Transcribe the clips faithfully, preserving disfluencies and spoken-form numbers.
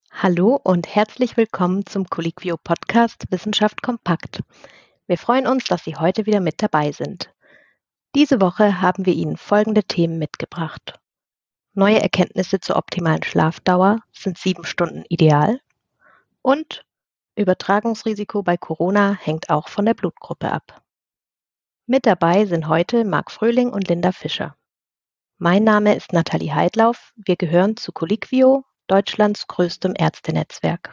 Hallo und herzlich willkommen zum Colliquio Podcast Wissenschaft kompakt. Wir freuen uns, dass Sie heute wieder mit dabei sind. Diese Woche haben wir Ihnen folgende Themen mitgebracht. Neue Erkenntnisse zur optimalen Schlafdauer, sind sieben Stunden ideal? Und Übertragungsrisiko bei Corona hängt auch von der Blutgruppe ab. Mit dabei sind heute Marc Fröhling und Linda Fischer. Mein Name ist Nathalie Heidlauf. Wir gehören zu Colliquio, Deutschlands größtem Ärztenetzwerk.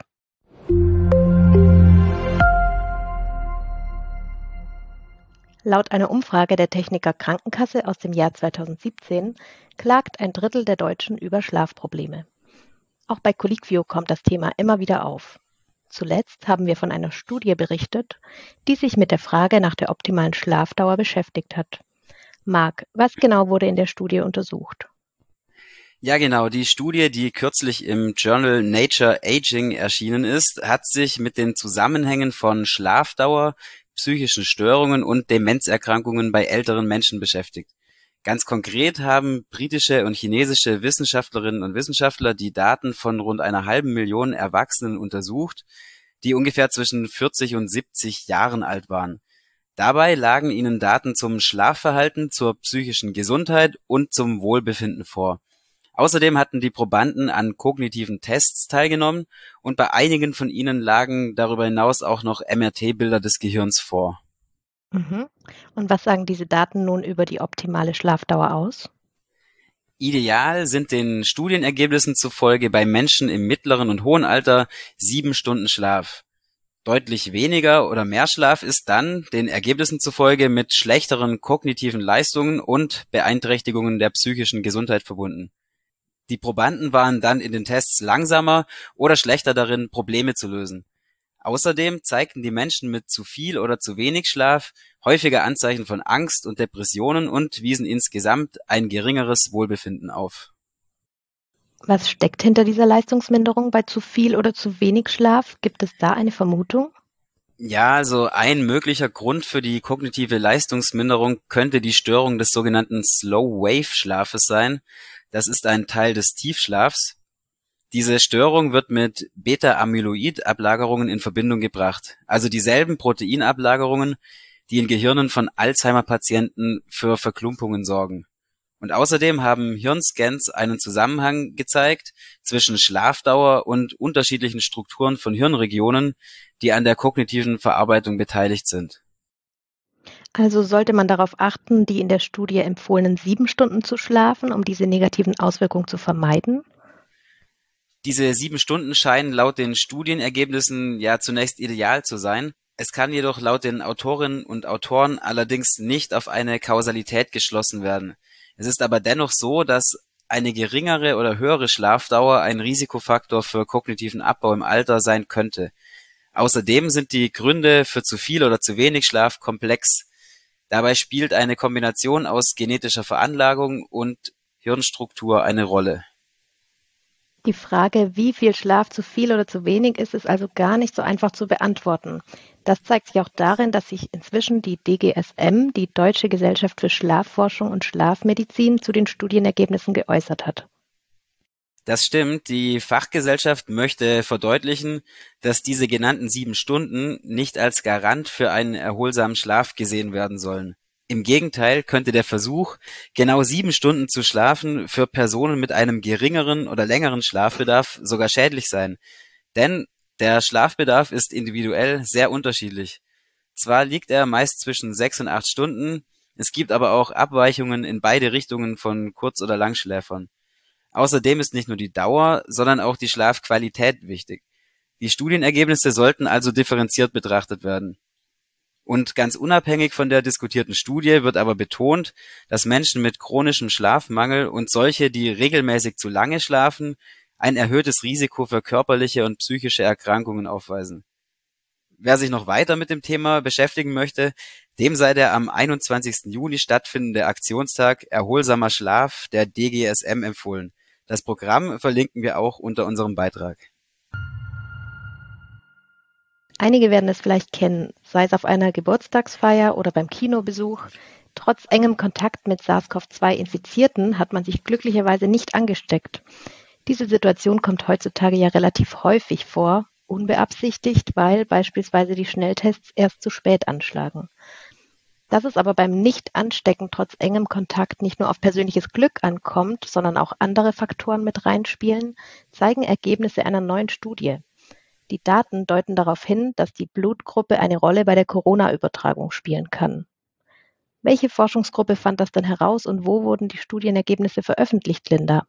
Laut einer Umfrage der Techniker Krankenkasse aus dem Jahr zweitausendsiebzehn klagt ein Drittel der Deutschen über Schlafprobleme. Auch bei Colliquio kommt das Thema immer wieder auf. Zuletzt haben wir von einer Studie berichtet, die sich mit der Frage nach der optimalen Schlafdauer beschäftigt hat. Marc, was genau wurde in der Studie untersucht? Ja, genau. Die Studie, die kürzlich im Journal Nature Aging erschienen ist, hat sich mit den Zusammenhängen von Schlafdauer, psychischen Störungen und Demenzerkrankungen bei älteren Menschen beschäftigt. Ganz konkret haben britische und chinesische Wissenschaftlerinnen und Wissenschaftler die Daten von rund einer halben Million Erwachsenen untersucht, die ungefähr zwischen vierzig und siebzig Jahren alt waren. Dabei lagen ihnen Daten zum Schlafverhalten, zur psychischen Gesundheit und zum Wohlbefinden vor. Außerdem hatten die Probanden an kognitiven Tests teilgenommen und bei einigen von ihnen lagen darüber hinaus auch noch M R T-Bilder des Gehirns vor. Mhm. Und was sagen diese Daten nun über die optimale Schlafdauer aus? Ideal sind den Studienergebnissen zufolge bei Menschen im mittleren und hohen Alter sieben Stunden Schlaf. Deutlich weniger oder mehr Schlaf ist dann den Ergebnissen zufolge mit schlechteren kognitiven Leistungen und Beeinträchtigungen der psychischen Gesundheit verbunden. Die Probanden waren dann in den Tests langsamer oder schlechter darin, Probleme zu lösen. Außerdem zeigten die Menschen mit zu viel oder zu wenig Schlaf häufiger Anzeichen von Angst und Depressionen und wiesen insgesamt ein geringeres Wohlbefinden auf. Was steckt hinter dieser Leistungsminderung bei zu viel oder zu wenig Schlaf? Gibt es da eine Vermutung? Ja, also ein möglicher Grund für die kognitive Leistungsminderung könnte die Störung des sogenannten Slow-Wave-Schlafes sein. Das ist ein Teil des Tiefschlafs. Diese Störung wird mit Beta-Amyloid-Ablagerungen in Verbindung gebracht, also dieselben Proteinablagerungen, die in Gehirnen von Alzheimer-Patienten für Verklumpungen sorgen. Und außerdem haben Hirnscans einen Zusammenhang gezeigt zwischen Schlafdauer und unterschiedlichen Strukturen von Hirnregionen, die an der kognitiven Verarbeitung beteiligt sind. Also sollte man darauf achten, die in der Studie empfohlenen sieben Stunden zu schlafen, um diese negativen Auswirkungen zu vermeiden? Diese sieben Stunden scheinen laut den Studienergebnissen ja zunächst ideal zu sein. Es kann jedoch laut den Autorinnen und Autoren allerdings nicht auf eine Kausalität geschlossen werden. Es ist aber dennoch so, dass eine geringere oder höhere Schlafdauer ein Risikofaktor für kognitiven Abbau im Alter sein könnte. Außerdem sind die Gründe für zu viel oder zu wenig Schlaf komplex. Dabei spielt eine Kombination aus genetischer Veranlagung und Hirnstruktur eine Rolle. Die Frage, wie viel Schlaf zu viel oder zu wenig ist, ist also gar nicht so einfach zu beantworten. Das zeigt sich auch darin, dass sich inzwischen die D G S M, die Deutsche Gesellschaft für Schlafforschung und Schlafmedizin, zu den Studienergebnissen geäußert hat. Das stimmt. Die Fachgesellschaft möchte verdeutlichen, dass diese genannten sieben Stunden nicht als Garant für einen erholsamen Schlaf gesehen werden sollen. Im Gegenteil könnte der Versuch, genau sieben Stunden zu schlafen, für Personen mit einem geringeren oder längeren Schlafbedarf sogar schädlich sein. Denn der Schlafbedarf ist individuell sehr unterschiedlich. Zwar liegt er meist zwischen sechs und acht Stunden, es gibt aber auch Abweichungen in beide Richtungen von Kurz- oder Langschläfern. Außerdem ist nicht nur die Dauer, sondern auch die Schlafqualität wichtig. Die Studienergebnisse sollten also differenziert betrachtet werden. Und ganz unabhängig von der diskutierten Studie wird aber betont, dass Menschen mit chronischem Schlafmangel und solche, die regelmäßig zu lange schlafen, ein erhöhtes Risiko für körperliche und psychische Erkrankungen aufweisen. Wer sich noch weiter mit dem Thema beschäftigen möchte, dem sei der am einundzwanzigsten Juni stattfindende Aktionstag Erholsamer Schlaf der D G S M empfohlen. Das Programm verlinken wir auch unter unserem Beitrag. Einige werden es vielleicht kennen, sei es auf einer Geburtstagsfeier oder beim Kinobesuch. Trotz engem Kontakt mit SARS-CoV zwei Infizierten hat man sich glücklicherweise nicht angesteckt. Diese Situation kommt heutzutage ja relativ häufig vor, unbeabsichtigt, weil beispielsweise die Schnelltests erst zu spät anschlagen. Dass es aber beim Nicht-Anstecken trotz engem Kontakt nicht nur auf persönliches Glück ankommt, sondern auch andere Faktoren mit reinspielen, zeigen Ergebnisse einer neuen Studie. Die Daten deuten darauf hin, dass die Blutgruppe eine Rolle bei der Corona-Übertragung spielen kann. Welche Forschungsgruppe fand das denn heraus und wo wurden die Studienergebnisse veröffentlicht, Linda?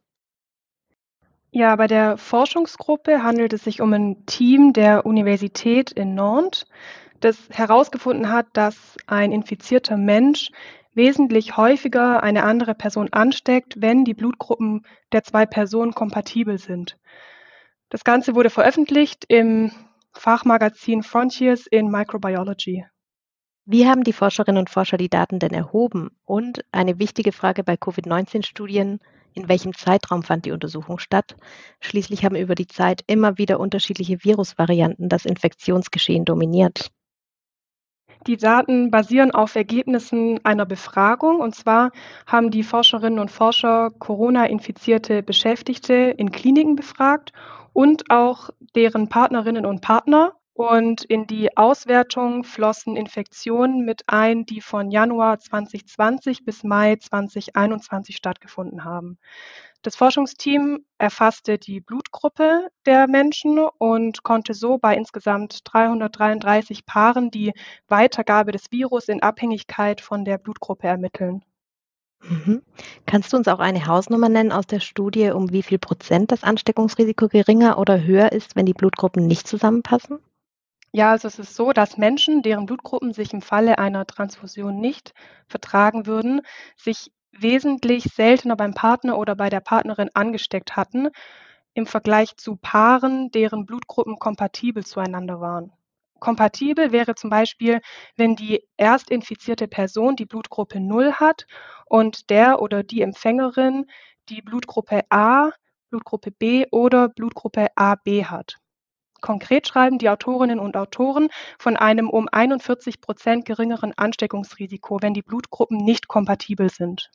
Ja, bei der Forschungsgruppe handelt es sich um ein Team der Universität in Nantes, das herausgefunden hat, dass ein infizierter Mensch wesentlich häufiger eine andere Person ansteckt, wenn die Blutgruppen der zwei Personen kompatibel sind. Das Ganze wurde veröffentlicht im Fachmagazin Frontiers in Microbiology. Wie haben die Forscherinnen und Forscher die Daten denn erhoben? Und eine wichtige Frage bei Covid neunzehn Studien, in welchem Zeitraum fand die Untersuchung statt? Schließlich haben über die Zeit immer wieder unterschiedliche Virusvarianten das Infektionsgeschehen dominiert. Die Daten basieren auf Ergebnissen einer Befragung. Und zwar haben die Forscherinnen und Forscher Corona-infizierte Beschäftigte in Kliniken befragt und auch deren Partnerinnen und Partner. Und in die Auswertung flossen Infektionen mit ein, die von Januar zwanzig zwanzig bis Mai zwanzig einundzwanzig stattgefunden haben. Das Forschungsteam erfasste die Blutgruppe der Menschen und konnte so bei insgesamt dreihundertdreiunddreißig Paaren die Weitergabe des Virus in Abhängigkeit von der Blutgruppe ermitteln. Mhm. Kannst du uns auch eine Hausnummer nennen aus der Studie, um wie viel Prozent das Ansteckungsrisiko geringer oder höher ist, wenn die Blutgruppen nicht zusammenpassen? Ja, also es ist so, dass Menschen, deren Blutgruppen sich im Falle einer Transfusion nicht vertragen würden, sich wesentlich seltener beim Partner oder bei der Partnerin angesteckt hatten, im Vergleich zu Paaren, deren Blutgruppen kompatibel zueinander waren. Kompatibel wäre zum Beispiel, wenn die erst infizierte Person die Blutgruppe null hat und der oder die Empfängerin die Blutgruppe A, Blutgruppe B oder Blutgruppe A B hat. Konkret schreiben die Autorinnen und Autoren von einem um einundvierzig Prozent geringeren Ansteckungsrisiko, wenn die Blutgruppen nicht kompatibel sind.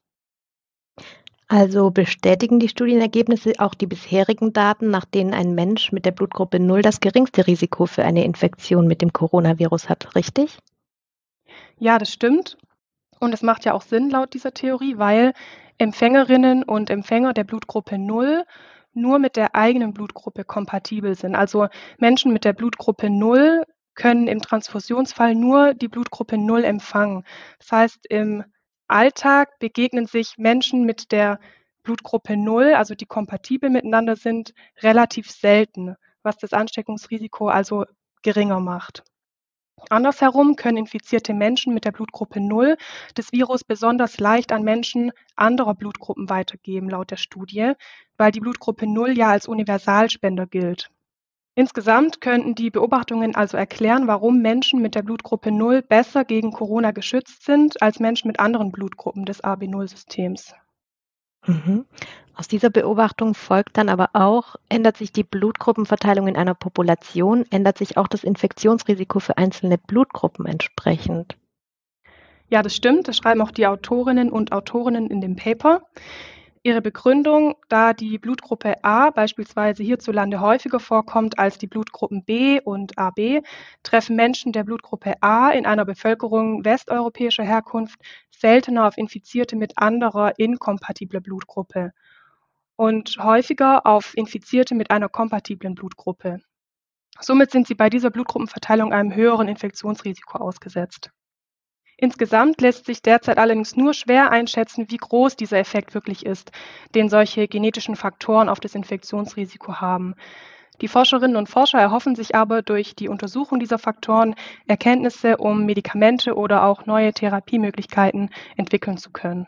Also bestätigen die Studienergebnisse auch die bisherigen Daten, nach denen ein Mensch mit der Blutgruppe null das geringste Risiko für eine Infektion mit dem Coronavirus hat, richtig? Ja, das stimmt. Und es macht ja auch Sinn laut dieser Theorie, weil Empfängerinnen und Empfänger der Blutgruppe null nur mit der eigenen Blutgruppe kompatibel sind. Also Menschen mit der Blutgruppe null können im Transfusionsfall nur die Blutgruppe null empfangen. Das heißt, im Alltag begegnen sich Menschen mit der Blutgruppe null, also die kompatibel miteinander sind, relativ selten, was das Ansteckungsrisiko also geringer macht. Andersherum können infizierte Menschen mit der Blutgruppe null das Virus besonders leicht an Menschen anderer Blutgruppen weitergeben, laut der Studie, weil die Blutgruppe null ja als Universalspender gilt. Insgesamt könnten die Beobachtungen also erklären, warum Menschen mit der Blutgruppe null besser gegen Corona geschützt sind als Menschen mit anderen Blutgruppen des A B null Systems. Mhm. Aus dieser Beobachtung folgt dann aber auch, ändert sich die Blutgruppenverteilung in einer Population, ändert sich auch das Infektionsrisiko für einzelne Blutgruppen entsprechend. Ja, das stimmt. Das schreiben auch die Autorinnen und Autorinnen in dem Paper. Ihre Begründung, da die Blutgruppe A beispielsweise hierzulande häufiger vorkommt als die Blutgruppen B und A B, treffen Menschen der Blutgruppe A in einer Bevölkerung westeuropäischer Herkunft seltener auf Infizierte mit anderer inkompatibler Blutgruppe und häufiger auf Infizierte mit einer kompatiblen Blutgruppe. Somit sind sie bei dieser Blutgruppenverteilung einem höheren Infektionsrisiko ausgesetzt. Insgesamt lässt sich derzeit allerdings nur schwer einschätzen, wie groß dieser Effekt wirklich ist, den solche genetischen Faktoren auf das Infektionsrisiko haben. Die Forscherinnen und Forscher erhoffen sich aber durch die Untersuchung dieser Faktoren Erkenntnisse, um Medikamente oder auch neue Therapiemöglichkeiten entwickeln zu können.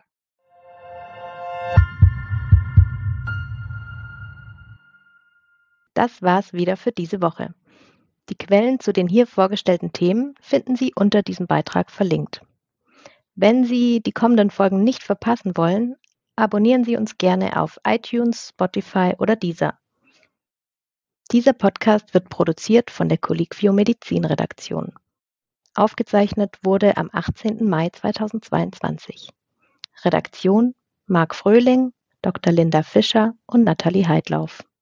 Das war's wieder für diese Woche. Die Quellen zu den hier vorgestellten Themen finden Sie unter diesem Beitrag verlinkt. Wenn Sie die kommenden Folgen nicht verpassen wollen, abonnieren Sie uns gerne auf iTunes, Spotify oder Deezer. Dieser Podcast wird produziert von der Colliquio Medizin Redaktion. Aufgezeichnet wurde am achtzehnten Mai zweitausendzweiundzwanzig. Redaktion Marc Fröhling, Doktor Linda Fischer und Nathalie Heidlauf.